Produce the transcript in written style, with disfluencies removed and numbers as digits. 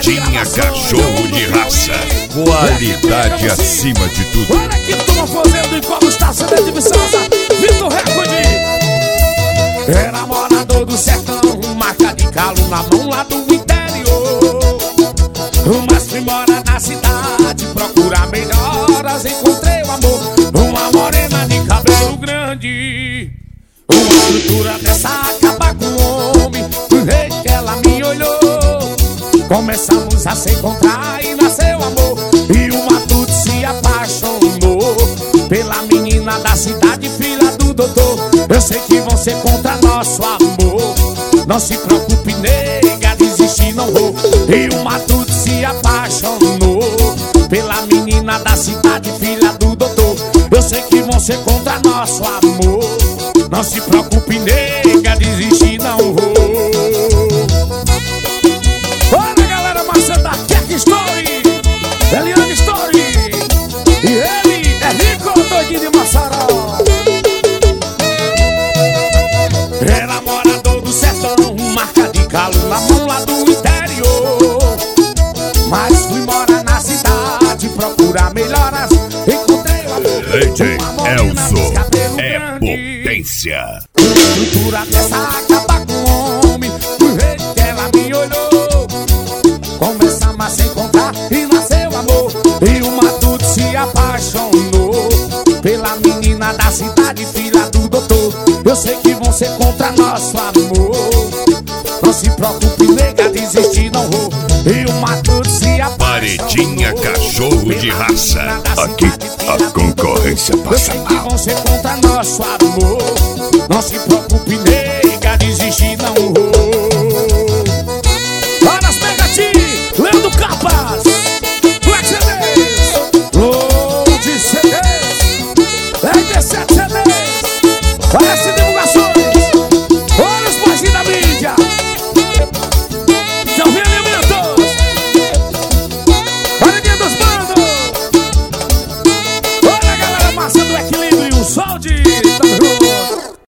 Paretinha cachorro de raça, qualidade acima de tudo. Olha que turma fazendo e como está sendo de Viçosa, Vitor Recorde. Era morador do sertão, marca de calo na mão lá do interior. Mas fui morar na cidade, procurar melhoras, encontrei o amor. Uma morena de cabelo grande, uma estrutura dessa acaba com o homem. Do jeito que ela me olhou, começamos a se encontrar e nasceu amor. E o Matuto se apaixonou pela menina da cidade, filha do doutor. Eu sei que vão ser contra nosso amor, não se preocupe, nega, desistir não vou. E o Matuto se apaixonou pela menina da cidade, filha do doutor. Eu sei que vão ser contra nosso amor, não se preocupe, nega, desistir não vou. Bora, galera, Marcelo da Jack Story, Eliane Story. E ele é Rico, doidinho de Massaró. Era morador do sertão, marca de calo na mão lá do interior. Mas fui morar na cidade, procurar melhoras, encontrei o amor. DJ Elzo é potência. Estrutura dessa acaba com o homem. Do jeito que ela me olhou, começamos a se encontrar e nasceu amor. E o Matuto se apaixonou pela menina da cidade, filha do doutor. Eu sei que vão ser contra nosso amor, não se preocupe, nega, desistir não vou. E o Matuto se apaixonou Paretinha cachorro de raça, aqui a concorrência passa mal. Eu sei que vão ser contra nosso amor, não se preocupe.